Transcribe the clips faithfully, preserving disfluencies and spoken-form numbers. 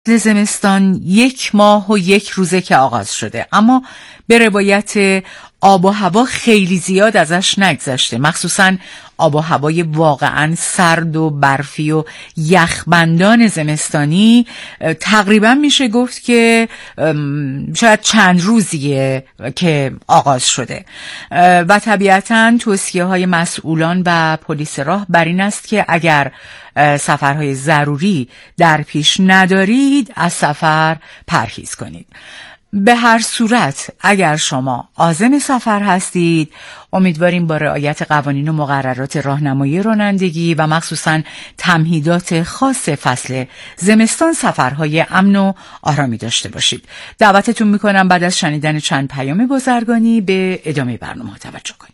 زمستان یک ماه و یک روزه که آغاز شده، اما به روایت آب و هوا خیلی زیاد ازش نگذشته، مخصوصاً آب و هوای واقعاً سرد و برفی و یخبندان زمستانی. تقریباً میشه گفت که شاید چند روزیه که آغاز شده و طبیعتاً توصیه های مسئولان و پلیس راه بر این است که اگر سفرهای ضروری در پیش ندارید از سفر پرهیز کنید. به هر صورت اگر شما عازم سفر هستید، امیدواریم با رعایت قوانین و مقررات راهنمایی رانندگی و مخصوصاً تمهیدات خاص فصل زمستان سفرهای امن و آرامی داشته باشید. دعوتتون میکنم بعد از شنیدن چند پیام بازرگانی به ادامه برنامه توجه کنید.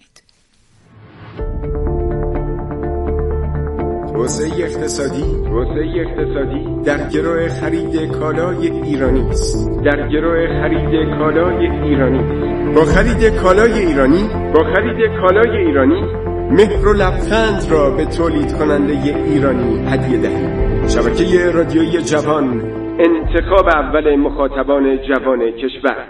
توسعه اقتصادی توسعه اقتصادی در گرو خرید کالای ایرانی است. در گرو خرید کالای ایرانی با خرید کالای ایرانی با خرید کالای ایرانی مهر و لبخند را به تولید کننده ایرانی هدیه دهید. شبکه رادیویی جوان، انتخاب اول مخاطبان جوان کشور.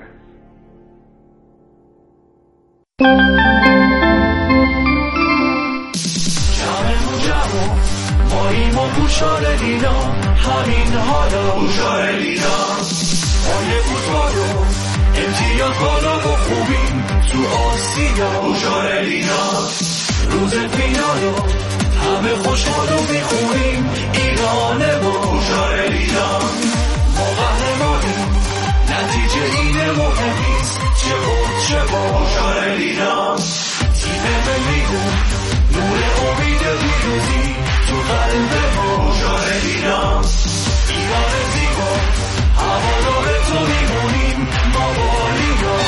ماییم و گوشار لینا، همین حالا گوشار لینا، پای فوتبال و امتیاز بالا و خوبیم تو آسیا. گوشار لینا روز فینال و همه خوشحال و میخونیم ایران ما. گوشار لینا ما قهرمانیم، نتیجه اینه مهم نیست چه بود چه با. گوشار لینا تیم ملیمون نور امید پیروزی تو قلب ما. گوشار لینا ایران زیبا، هوادار تو میمونیم ما. با لینا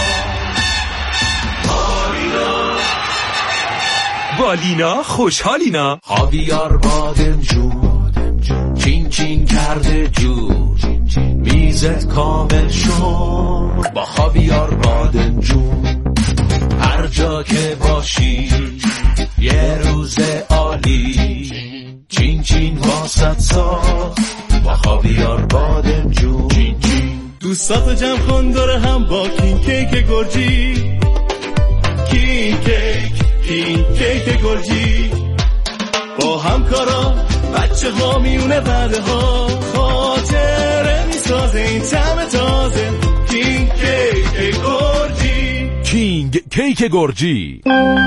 با لینا با لینا خوشحالینا. خاویار بادمجون چین چین کرده جور، میزت کامل شد با خاویار بادمجون. هر جا که باشی یه روز عالی، چین چین واسط ساخت با خاویار بادمجون. چین چین دوستاتو جمع کن داره هم با کین کیک گرجی. کین کیک کین کیک گرجی با همکارا بچه ها میونه بعده ها خاطره میسازه این طعم تازه. کین کیک گرجی. کینگ کیک گرجی.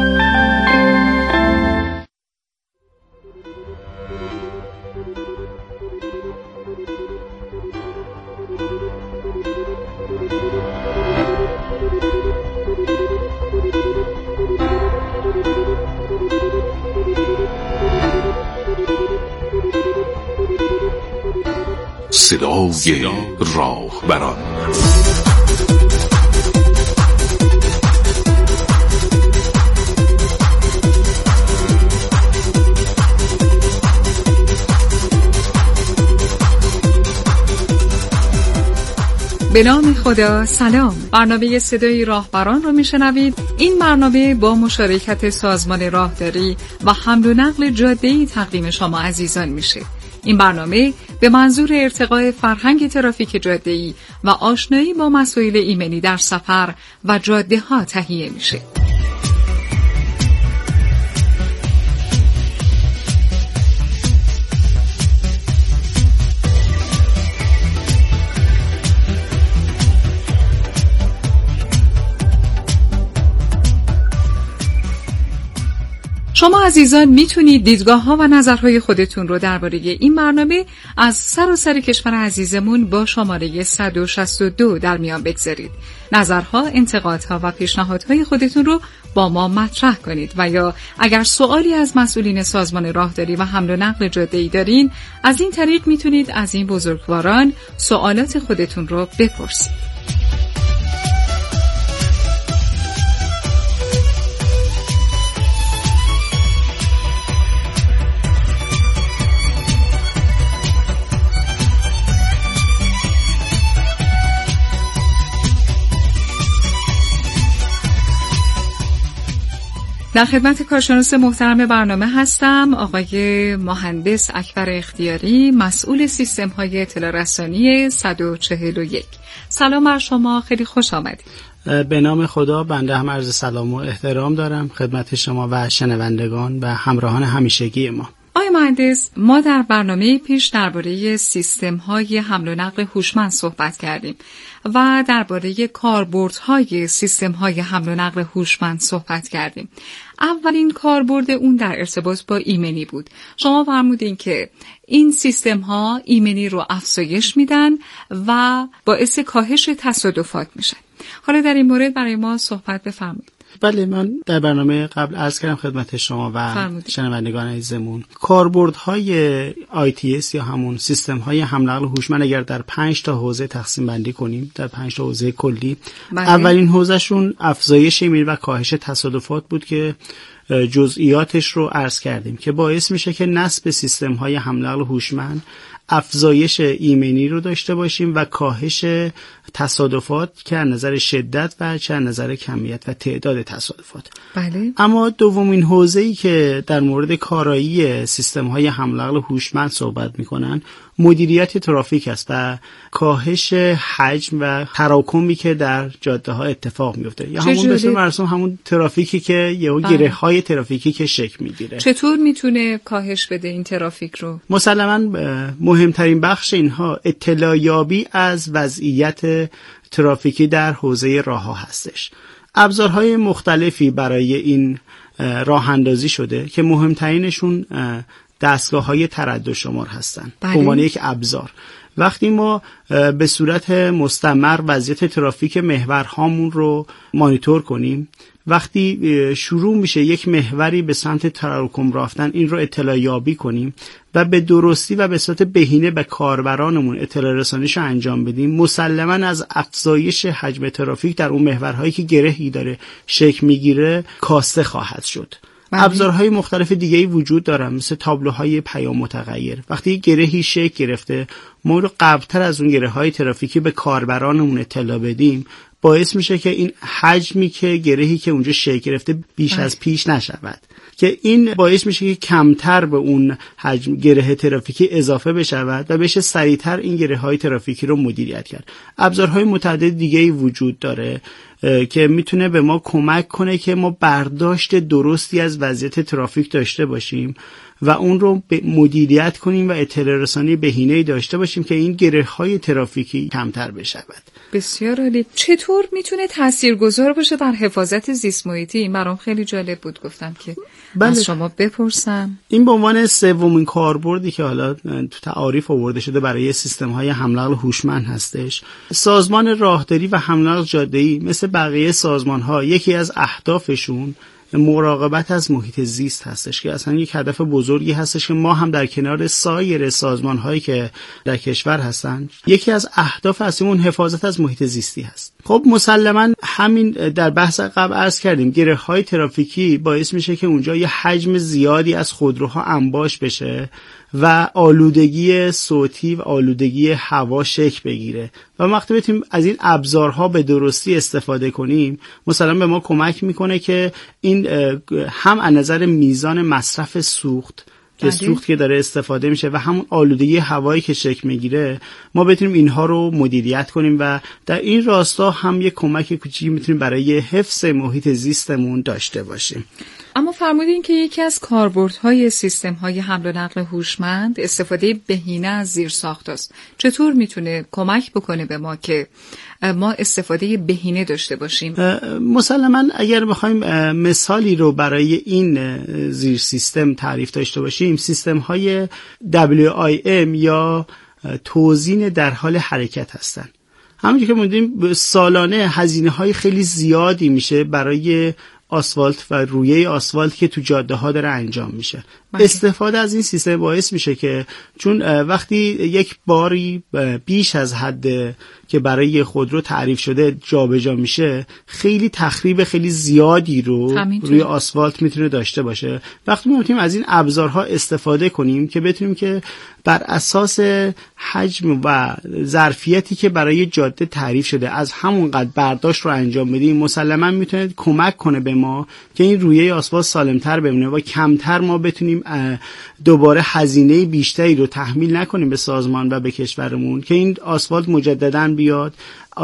صدای راهبران. به نام خدا. سلام، برنامه صدای راهبران رو میشنوید. این برنامه با مشارکت سازمان راهداری و حمل و نقل جاده‌ای تقدیم شما عزیزان میشه. این برنامه به منظور ارتقاء فرهنگ ترافیک جاده‌ای و آشنایی با مسائل ایمنی در سفر و جاده‌ها تهیه میشه. شما عزیزان میتونید دیدگاه‌ها و نظرهای خودتون رو درباره این برنامه از سراسر کشور عزیزمون با شماره صد و شصت و دو در میان بگذارید. نظرها، انتقادها و پیشنهادهای خودتون رو با ما مطرح کنید و یا اگر سوالی از مسئولین سازمان راهداری و حمل و نقل جاده‌ای دارین، از این طریق میتونید از این بزرگواران سوالات خودتون رو بپرسید. در خدمت کارشناس محترم برنامه هستم، آقای مهندس اکبر اختیاری، مسئول سیستم های اطلاع رسانی صد و چهل و یک. سلام بر شما، خیلی خوش آمدید. به نام خدا، بنده هم عرض سلام و احترام دارم خدمت شما و شنوندگان و همراهان همیشگی ما. آقای مهندس، ما در برنامه پیش درباره سیستم های حمل و نقل هوشمند صحبت کردیم و درباره کاربردهای سیستم های حمل و نقل هوشمند صحبت کردیم. اولین کاربرد اون در ارتباط با ایمنی بود. شما فرمودین که این سیستم ها ایمنی رو افزایش میدن و باعث کاهش تصادفات میشن. حالا در این مورد برای ما صحبت بفرمایید. بله، من در برنامه قبل عرض کردم خدمت شما و شنوندگان عزیزمون کاربردهای آی تی اس یا همون سیستم های حمل و نقل هوشمند اگر در پنج تا حوزه تقسیم بندی کنیم، در پنج تا حوزه کلی، بله. اولین حوزهشون افزایش ایمنی و کاهش تصادفات بود که جزئیاتش رو عرض کردیم که باعث میشه که نصب سیستم های حمل و نقل هوشمند افزایش ایمنی رو داشته باشیم و کاهش تصادفات که از نظر شدت و چه از نظر کمیت و تعداد تصادفات. بله. اما دومین حوزه‌ای که در مورد کارایی سیستم‌های حمل و نقل هوشمند صحبت می‌کنن مدیریت ترافیک است و کاهش حجم و تراکمی که در جاده‌ها اتفاق میفته. یا همون به صورت مرسوم همون ترافیکی که یهو گره‌های ترافیکی که شکل میگیره. چطور میتونه کاهش بده این ترافیک رو؟ مسلماً مهمترین بخش اینها اطلاع یابی از وضعیت ترافیکی در حوزه راه‌ها هستش. ابزارهای مختلفی برای این راه اندازی شده که مهمترینشون دستگاه‌های تردد شمار هستن. به عنوان یک ابزار وقتی ما به صورت مستمر وضعیت ترافیک محورهامون رو مانیتور کنیم، وقتی شروع میشه یک محوری به سمت تراکم رفتن، این رو اطلاع یابی کنیم و به درستی و به صورت بهینه به کاربرانمون اطلاع رسانیش رو انجام بدیم، مسلماً از افزایش حجم ترافیک در اون محورهایی که گرهی داره شکل میگیره کاسته خواهد شد. ابزارهای مختلف دیگه‌ای وجود دارن، مثل تابلوهای پیام متغیر. وقتی گرهی شکل گرفته، ما رو قبلتر از اون گره‌های ترافیکی به کاربرانمون اطلاع بدیم، باعث میشه که این حجمی که گرهی که اونجا شکل گرفته بیش از پیش نشود، که این باعث میشه که کمتر به اون حجم گره ترافیکی اضافه بشود و بشه سریعتر این گره‌های ترافیکی رو مدیریت کرد. ابزارهای متعدد دیگه‌ای وجود داره که میتونه به ما کمک کنه که ما برداشت درستی از وضعیت ترافیک داشته باشیم و اون رو مدیریت کنیم و اطلاع رسانی بهینه‌ای داشته باشیم که این گره‌های ترافیکی کمتر بشود. بسیار عالی. چطور میتونه تاثیرگذار باشه بر حفاظت زیست محیطی؟ این برام خیلی جالب بود، گفتم که بله. از شما بپرسم. این به عنوان سومین کاربردی که حالا تو تعاریف آورده شده برای سیستم‌های حمل و نقل هوشمند هستش. سازمان راهداری و حمل و نقل جاده‌ای مثل بقیه سازمان‌ها یکی از اهدافشون مراقبت از محیط زیست هستش که اصلا یک هدف بزرگی هستش که ما هم در کنار سایر سازمان هایی که در کشور هستن یکی از اهداف اصلیمون حفاظت از محیط زیستی هست. خب مسلماً همین در بحث قبل عرض کردیم گره های ترافیکی باعث میشه که اونجا یه حجم زیادی از خودروها انباش بشه و آلودگی صوتی و آلودگی هوا شکل بگیره و وقتی بتونیم از این ابزارها به درستی استفاده کنیم مثلا به ما کمک میکنه که این هم از نظر میزان مصرف سوخت که سوخت که داره استفاده میشه و همون آلودگی هوایی که شکل میگیره ما بتونیم اینها رو مدیریت کنیم و در این راستا هم یک کمک کوچیکی میتونیم برای حفظ محیط زیستمون داشته باشیم. اما فرمودین که یکی از کاربردهای سیستم‌های حمل و نقل هوشمند استفاده بهینه از زیرساخت است. چطور میتونه کمک بکنه به ما که ما استفاده بهینه داشته باشیم؟ مسلماً اگر بخوایم مثالی رو برای این زیر سیستم تعریف داشته باشیم، سیستم‌های دبلیو آی ام یا توزیع در حال حرکت هستن. همونجوری که می‌دونیم سالانه هزینه‌های خیلی زیادی میشه برای آسفالت و رویه آسفالت که تو جاده ها داره انجام میشه. باید. استفاده از این سیستم باعث میشه که چون وقتی یک باری بیش از حد که برای خودرو تعریف شده جابجا میشه خیلی تخریب خیلی زیادی رو همینطور. روی آسفالت میتونه داشته باشه. وقتی ما میتونیم از این ابزارها استفاده کنیم که بتونیم که بر اساس حجم و ظرفیتی که برای جاده تعریف شده از همونقدر برداشت رو انجام بدیم، مسلماً میتونه کمک کنه به ما که این رویه آسفالت سالمتر بمونه و کمتر ما بتونیم دوباره هزینه بیشتری رو تحمیل نکنیم به سازمان و به کشورمون که این آسفالت مجدداً بیاد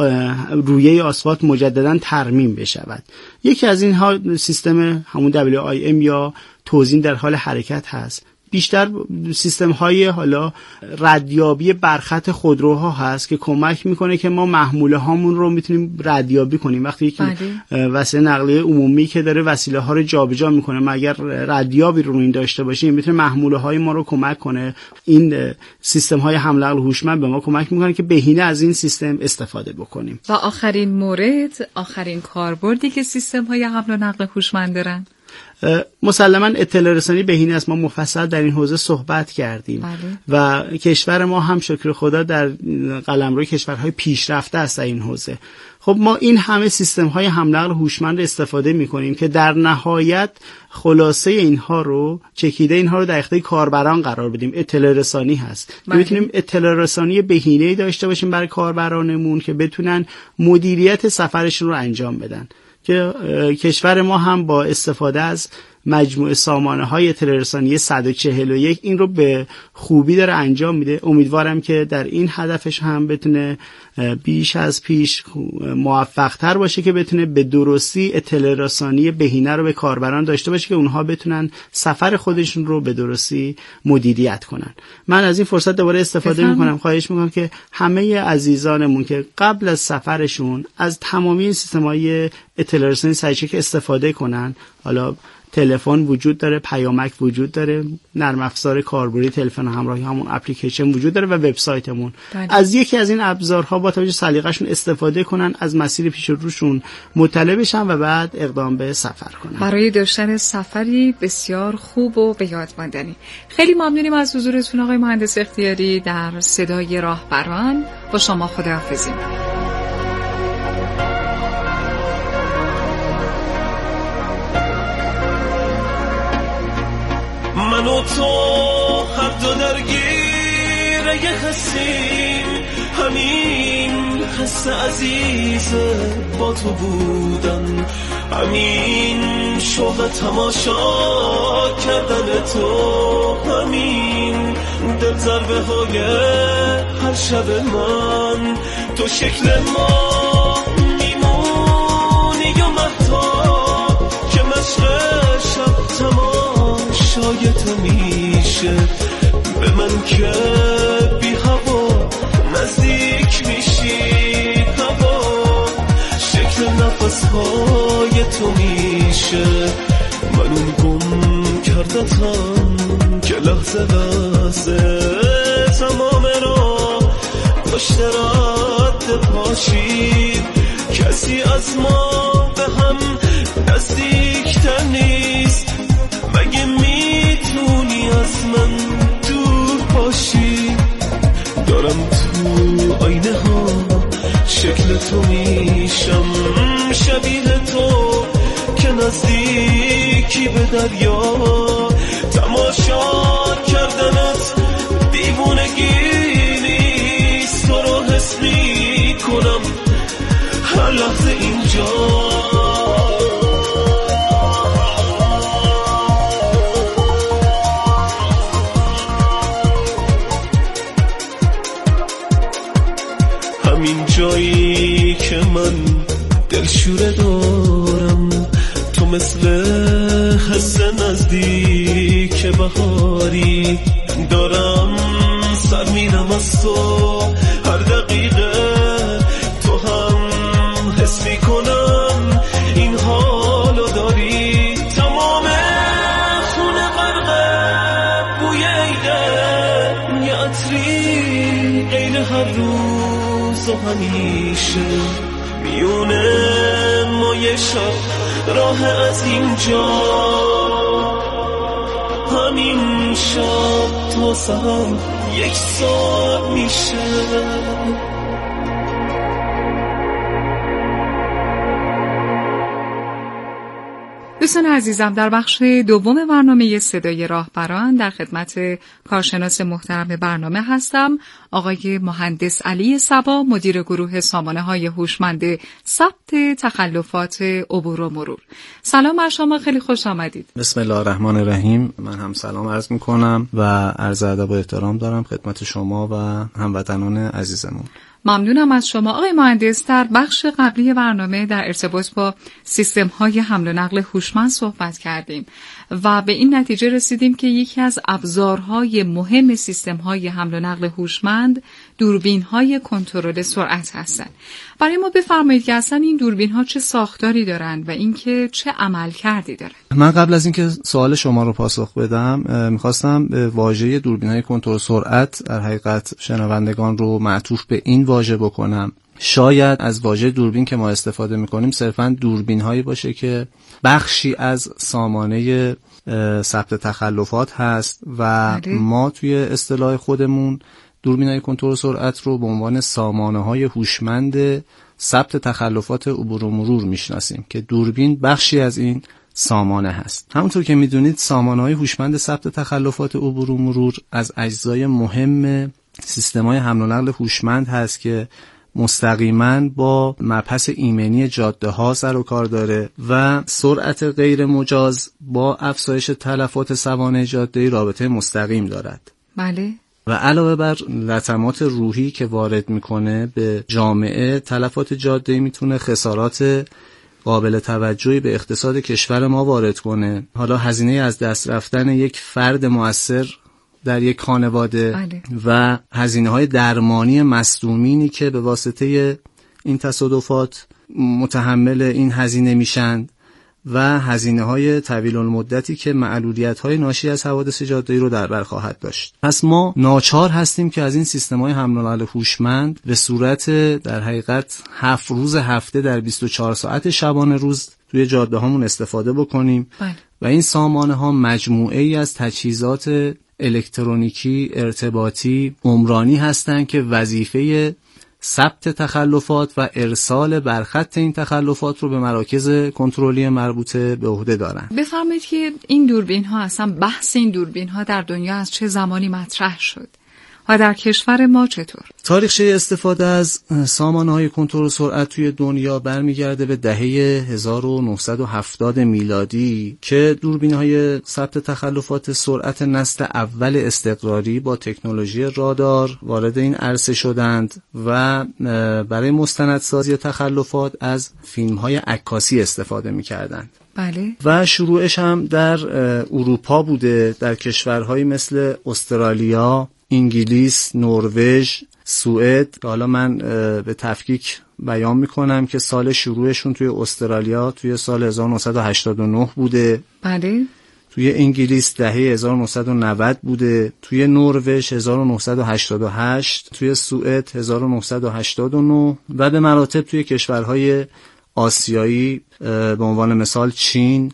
رویه آسفالت مجدداً ترمیم بشود. یکی از اینها سیستم همون دبلیو آی ام یا توزیع در حال حرکت هست. بیشتر سیستم های حالا ردیابی برخط خودروها هست که کمک میکنه که ما محموله هامون رو میتونیم ردیابی کنیم. وقتی یکی وسیله نقلیه عمومی که داره وسیله ها رو جابجا میکنه، ما اگر ردیابی رو این داشته باشیم میتونه محموله های ما رو کمک کنه. این سیستم های حمل و نقل هوشمند به ما کمک میکنه که بهینه از این سیستم استفاده بکنیم. و آخرین مورد، آخرین کاربردی که سیستم های حمل و نقل هوشمند دارن، مسلماً اطلاع رسانی بهینه است. ما مفصل در این حوزه صحبت کردیم. بله. و کشور ما هم شکر خدا در قلمرو کشورهای پیشرفته است در این حوزه. خب ما این همه سیستم های حمل و نقل هوشمند استفاده می‌کنیم که در نهایت خلاصه اینها رو، چکیده اینها رو در اختیار کاربران قرار بدیم. اطلاع رسانی هست. بله. می‌تونیم اطلاع رسانی بهینه‌ای داشته باشیم برای کاربرانمون که بتونن مدیریت سفرشون رو انجام بدن. که کشور ما هم با استفاده از مجموعه سامانه‌های اطلاع رسانی صد و چهل و یک این رو به خوبی داره انجام میده. امیدوارم که در این هدفش هم بتونه بیش از پیش موفق‌تر باشه که بتونه به درستی اطلاع رسانی بهینه رو به کاربران داشته باشه که اونها بتونن سفر خودشون رو به درستی مدیریت کنن. من از این فرصت دوباره استفاده میکنم، خواهش میکنم که همه عزیزانمون که قبل از سفرشون از تمامی این سیستم‌های اطلاع رسانی سریع استفاده کنن. حالا تلفن وجود داره، پیامک وجود داره، نرم افزار کاربردی تلفن همراهی همون اپلیکیشن وجود داره و وبسایتمون. از یکی از این ابزارها با توجه سلیقه‌شون استفاده کنن، از مسیر پیش روشون مطلع بشن و بعد اقدام به سفر کنن برای داشتن سفری بسیار خوب و به یاد ماندنی. خیلی ممنونیم از حضورتون آقای مهندس اختیاری در صدای راهبران. با شما خداحافظی. من و تو هر دو درگیر یه حسیم، همین حس عزیز با تو بودن، همین شوق تماشا کردن تو، همین دل ضربه های هر شب من، تو شکل ما میمونی و مهتاب که مشق شب تمام شای تو میشه به من که بی هوا نزدیک میشی، هوا شکل نفس های تو میشه، من اون گم کردتم که لحظه لحظه تمام را پشت رد پاشید، کسی از ما به هم نزدیکتر نیست، مگه میتونی از من دور باشی؟ دارم تو آینه ها شکل تو میشم، شبیه تو که نزدیکی به دریا، تماشا کردنت دیوونگی نیست، تو رو حس میکنم هر لحظه اینجا. جایی که من دلشوره دارم، تو مثل حس نزدیک بهاری، دارم سر میرم از تو هر دقیقه، تو هم حس میکنم این حالو داری، تمام خونه غرقه بوی عیده، یه عطری غیر هر روز و همیشه، میونه ما یه شب راه از اینجا، همین شب تا سهر یک ساعت میشه. دوستان عزیزم، در بخش دوم برنامه صدای راهبران در خدمت کارشناس محترم برنامه هستم، آقای مهندس علی صبا، مدیر گروه سامانه‌های هوشمند ثبت تخلفات عبور و مرور. سلام بر شما، خیلی خوش آمدید. بسم الله الرحمن الرحیم. من هم سلام عرض می‌کنم و عرض ادب و احترام دارم خدمت شما و هموطنان عزیزمون. ممنونم از شما آقای مهندس. در بخش قبلی برنامه در ارتباط با سیستم‌های حمل و نقل هوشمند صحبت کردیم و به این نتیجه رسیدیم که یکی از ابزارهای مهم سیستم‌های حمل و نقل هوشمند دوربین‌های کنترل سرعت هستند. برای ما بفرمایید که اصلا این دوربین‌ها چه ساختاری دارند و اینکه چه عملکردی دارند. من قبل از اینکه سوال شما رو پاسخ بدم می‌خواستم به واژه دوربین‌های کنترل سرعت در حقیقت شنوندگان رو معطوف به این واژه بکنم. شاید از واژه دوربین که ما استفاده می‌کنیم صرفاً دوربین‌هایی باشه که بخشی از سامانه ثبت تخلفات هست و بله. ما توی اصطلاح خودمون دوربین‌های کنترل سرعت رو به عنوان سامانه‌های هوشمند ثبت تخلفات عبور و مرور میشناسیم که دوربین بخشی از این سامانه هست. همونطور که میدونید سامانه‌های هوشمند ثبت تخلفات عبور و مرور از اجزای مهم سیستم‌های حمل و نقل هوشمند هست که مستقیما با مبحث ایمنی جاده‌ها سر و کار داره و سرعت غیر مجاز با افزایش تلفات سوانح جاده‌ای رابطه مستقیم دارد. بله. و علاوه بر لطمات روحی که وارد میکنه به جامعه، تلفات جاده‌ای میتونه خسارات قابل توجهی به اقتصاد کشور ما وارد کنه. حالا هزینه از دست رفتن یک فرد مؤثر در یک خانواده بله. و هزینه‌های درمانی مصدومینی که به واسطه این تصادفات متحمل این هزینه میشن و هزینه‌های طویل المدتی که معلولیت‌های ناشی از حوادث جاده‌ای رو در بر خواهد داشت. پس ما ناچار هستیم که از این سیستم‌های حمل و نقل هوشمند به صورت در حقیقت هفت روز هفته در بیست و چهار ساعت شبانه روز توی جاده‌هامون استفاده بکنیم بله. و این سامانه‌ها مجموعه‌ای از تجهیزات الکترونیکی، ارتباطی، عمرانی هستند که وظیفه ثبت تخلفات و ارسال برخط این تخلفات رو به مراکز کنترلی مربوطه به عهده دارند. بفرمایید که این دوربین ها، اصلا بحث این دوربین ها در دنیا از چه زمانی مطرح شد و در کشور ما چطور؟ تاریخچه استفاده از سامانه‌های کنترل سرعت توی دنیا برمیگرده به دهه هزار و نهصد و هفتاد میلادی که دوربین‌های ثبت تخلفات سرعت نسل اول استقراری با تکنولوژی رادار وارد این عرصه شدند و برای مستندسازی تخلفات از فیلم‌های عکاسی استفاده می‌کردند. بله. و شروعش هم در اروپا بوده، در کشورهایی مثل استرالیا، انگلیس، نروژ، سوئد. حالا من به تفکیک بیان میکنم که سال شروعشون توی استرالیا توی سال هزار و نهصد و هشتاد و نه بوده. بله. توی انگلیس دهه هزار و نهصد و نود بوده، توی نروژ هزار و نهصد و هشتاد و هشت، توی سوئد هزار و نهصد و هشتاد و نه و به مراتب توی کشورهای آسیایی به عنوان مثال چین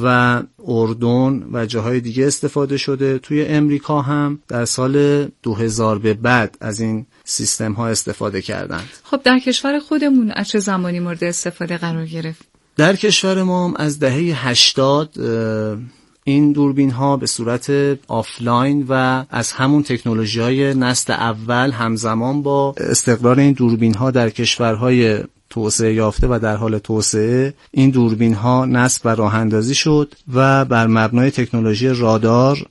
و اردن و جاهای دیگه استفاده شده. توی امریکا هم در سال دو هزار به بعد از این سیستم ها استفاده کردند. خب در کشور خودمون از چه زمانی مورد استفاده قرار گرفت؟ در کشور ما هم از دهه هشتاد این دوربین ها به صورت آفلاین و از همون تکنولوژی های نسل اول همزمان با استقرار این دوربین ها در کشورهای توسعه یافته و در حال توسعه این دوربین ها نصب و راه اندازی شد و بر مبنای تکنولوژی رادار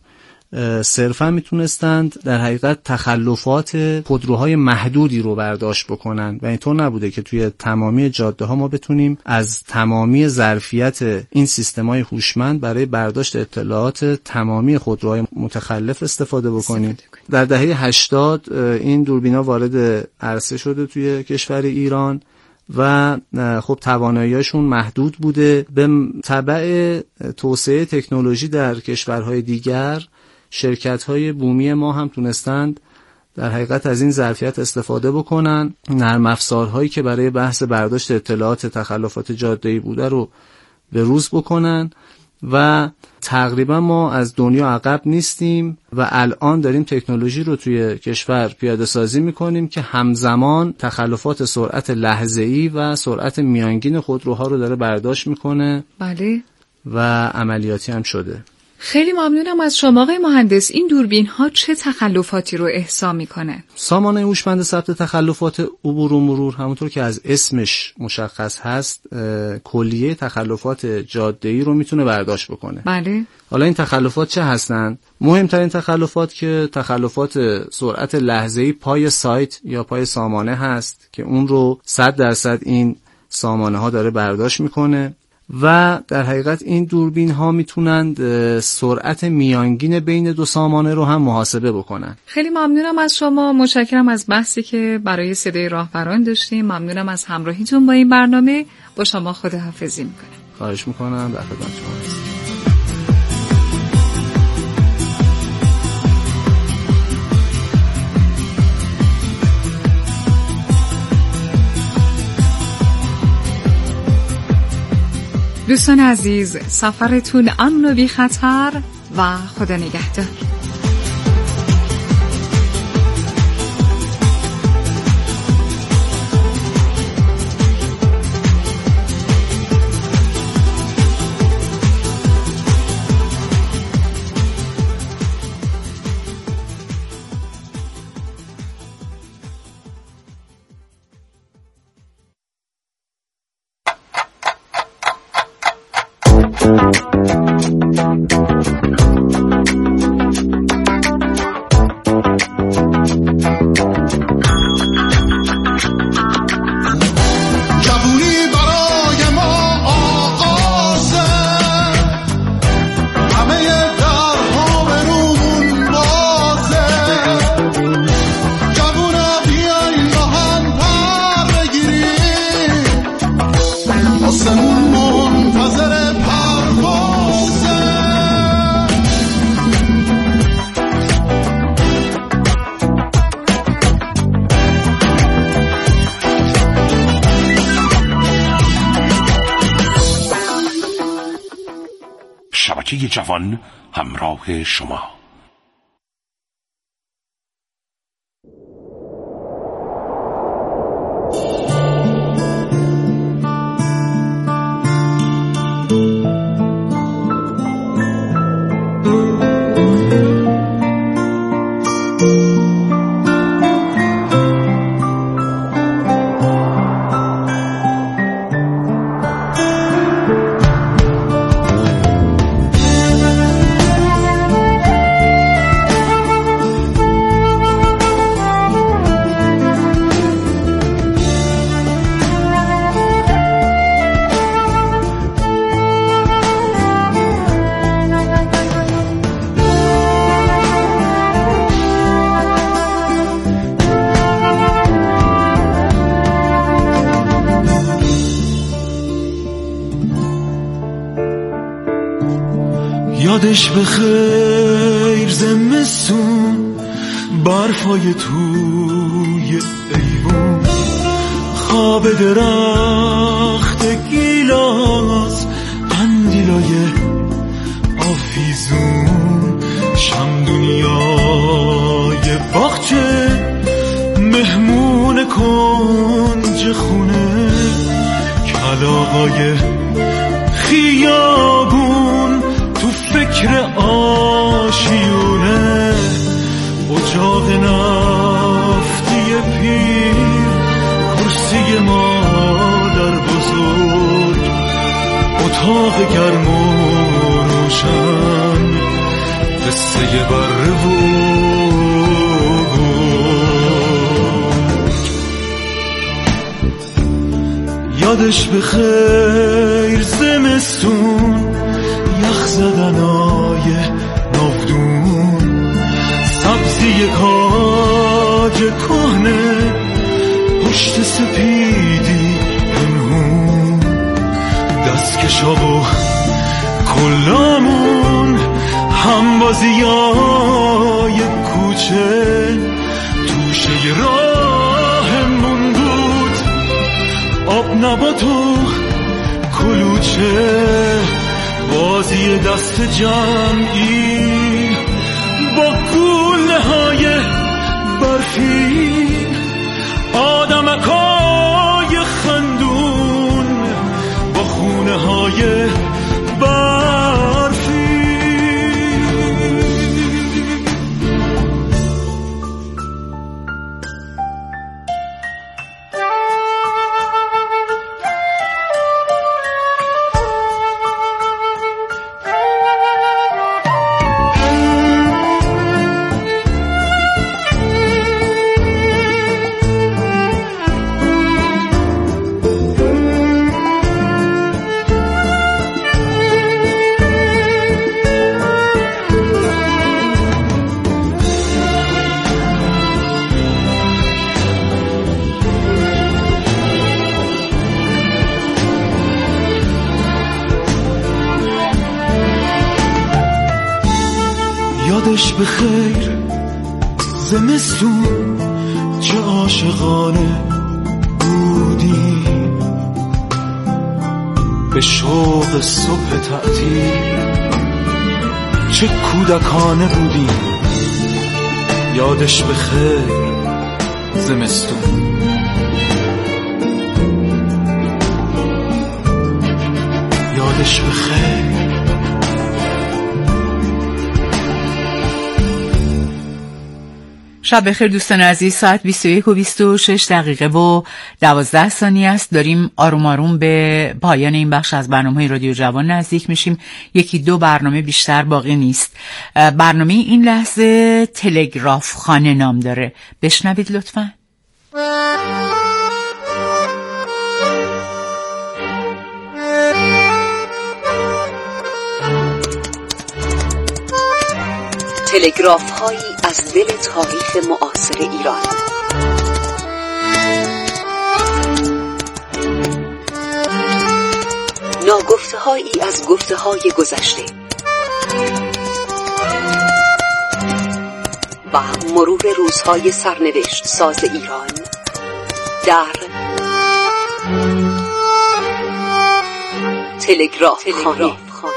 صرفا میتونستند در حقیقت تخلفات خودروهای محدودی رو برداشت بکنن و اینطور نبوده که توی تمامی جاده ها ما بتونیم از تمامی ظرفیت این سیستم‌های هوشمند برای برداشت اطلاعات تمامی خودروهای متخلف استفاده بکنیم. در دهه هشتاد این دوربینا وارد عرصه شده توی کشور ایران و خب توانایی‌هاشون محدود بوده. به تبع توسعه تکنولوژی در کشورهای دیگر شرکت‌های بومی ما هم تونستند در حقیقت از این ظرفیت استفاده بکنن، نرم افزارهایی که برای بحث برداشت اطلاعات تخلفات جاده‌ای بوده رو به روز بکنن و تقریبا ما از دنیا عقب نیستیم و الان داریم تکنولوژی رو توی کشور پیاده سازی میکنیم که همزمان تخلفات سرعت لحظه‌ای و سرعت میانگین خودروها رو داره برداشت میکنه. بله. و عملیاتی هم شده. خیلی ممنونم از شما آقای مهندس. این دوربین ها چه تخلفاتی رو احصا میکنه؟ سامانه هوشمند ثبت تخلفات عبور و مرور همونطور که از اسمش مشخص هست کلیه تخلفات جاده‌ای رو میتونه برداشت بکنه. بله. حالا این تخلفات چه هستن؟ مهمترین تخلفات که تخلفات سرعت لحظه‌ای پای سایت یا پای سامانه هست که اون رو صد درصد این سامانه ها داره برداشت میکنه و در حقیقت این دوربین ها میتونند سرعت میانگین بین دو سامانه رو هم محاسبه بکنن. خیلی ممنونم از شما، متشکرم از بحثی که برای صدای راهبران داشتیم. ممنونم از همراهیتون با این برنامه. با شما خداحافظی میکنم. خواهش میکنم، در خدمت شما هستم. دوستان عزیز، سفرتون امن و بی خطر و خدا نگهدار. شبکه جوان همراه شما. یادش بخیر زمستون، برفای توی ایوون، خواب درخت گیلاس، قندیلای آفیزون، شمدونیای باغچه، مهمون کنج خونه، کلاغای خیابون، تو فکر آشیونه، اجاق نفتی پیر، کرسی مادر بزرگ، اتاق گرم و روشن، قصه بره و یادش بخیر زمستون، یخ زدنای ناودون، سبزی کاج کهنه، پشت سپیدی پنهون، دستکشا و کلامون، همبازیای کوچه، توشه راهمون بود، آب نبات و کلوچه، بازی دست جمعی با گوله های برفی، آدمکای خندون با خونه های برفی. یادش به خیر زمستون چه عاشقانه بودی، به شوق صبح تعطیل چه کودکانه بودی. یادش به خیر زمستون. یادش به خیر. شب بخیر دوستان عزیز. ساعت بیست و یک و بیست و شش دقیقه و دوازده ثانیه است. داریم آروم آروم به پایان این بخش از برنامه رادیو جوان نزدیک میشیم. یکی دو برنامه بیشتر باقی نیست. برنامه این لحظه تلگراف خانه نام داره. بشنوید لطفاً. تلگراف هایی از دل تاریخ معاصر ایران. ناگفته هایی از گفته های گذشته و مرور روزهای سرنوشت ساز ایران در تلگراف خانه.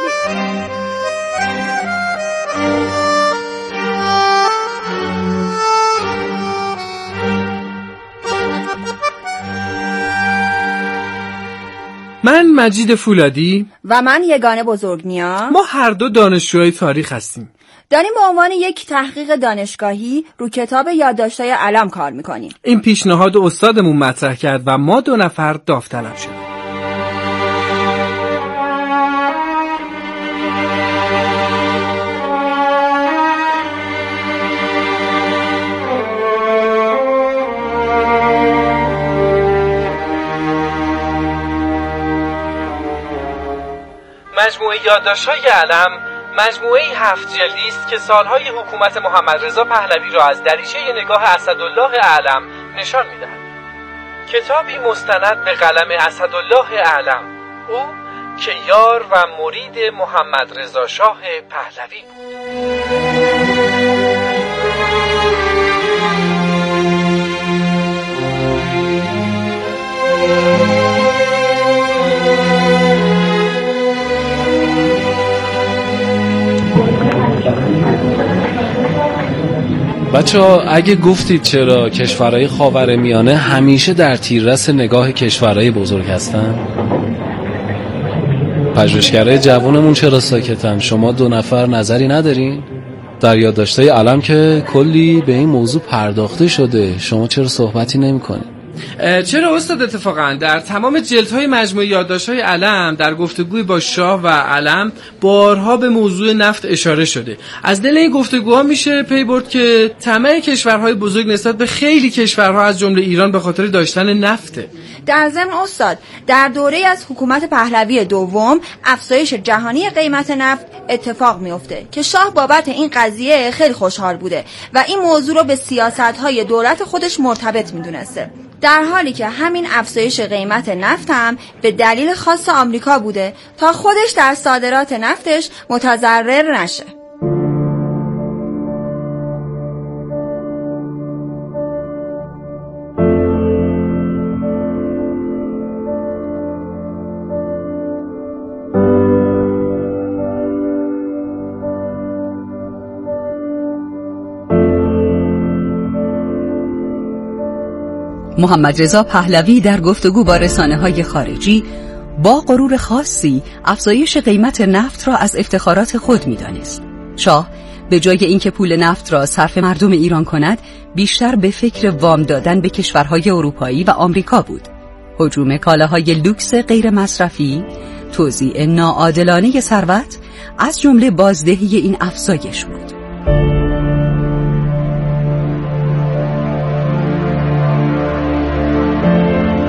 من مجید فولادی و من یگانه بزرگنیا، ما هر دو دانشجوی تاریخ هستیم. داریم به عنوان یک تحقیق دانشگاهی رو کتاب یادداشت‌های علم کار میکنیم. این پیشنهاد استادمون مطرح کرد و ما دو نفر داوطلب شدیم. مجموعه یادداشت‌های علم مجموعه‌ای هفت جلدی است که سالهای حکومت محمد رضا پهلوی را از دریچه نگاه اسدالله اعلم نشان می‌دهد. کتابی مستند به قلم اسدالله اعلم، او که یار و مرید محمد رضا شاه پهلوی بود. بچه ها اگه گفتید چرا کشورهای خاورمیانه همیشه در تیررس نگاه کشورهای بزرگ هستن؟ پژوهشگرای جوانمون چرا ساکتن؟ شما دو نفر نظری ندارین؟ در یادداشت‌های علم که کلی به این موضوع پرداخته شده، شما چرا صحبتی نمی‌کنید؟ چرا استاد؟ اتفاقا در تمام جلدهای مجموعه یادداشت‌های علم در گفتگوی با شاه و علم بارها به موضوع نفت اشاره شده. از دل این گفتگوها میشه پی برد که طمع کشورهای بزرگ نسبت به خیلی کشورها از جمله ایران به خاطر داشتن نفته. در ضمن استاد، در دوره از حکومت پهلوی دوم افزایش جهانی قیمت نفت اتفاق میفته که شاه بابت این قضیه خیلی خوشحال بوده و این موضوع رو به سیاست‌های دولت خودش مرتبط میدونسته، در حالی که همین افزایش قیمت نفت هم به دلیل خاص آمریکا بوده تا خودش در صادرات نفتش متضرر نشه. محمد رضا پهلوی در گفتگو با رسانه‌های خارجی با غرور خاصی افزایش قیمت نفت را از افتخارات خود می‌دانست. شاه به جای اینکه پول نفت را صرف مردم ایران کند، بیشتر به فکر وام دادن به کشورهای اروپایی و آمریکا بود. هجوم کالاهای لوکس غیر مصرفی، توزیع ناعادلانه ثروت از جمله بازدهی این افزایش بود.